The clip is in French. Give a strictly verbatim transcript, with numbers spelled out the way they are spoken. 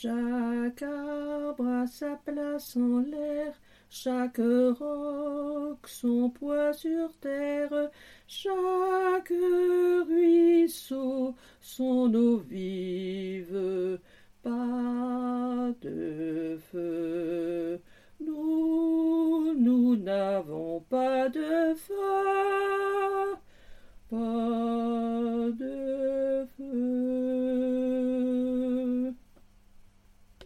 Chaque arbre a sa place en l'air, chaque roc son poids sur terre, chaque ruisseau son eau vive. Pas de feu, nous, nous n'avons pas de feu, pas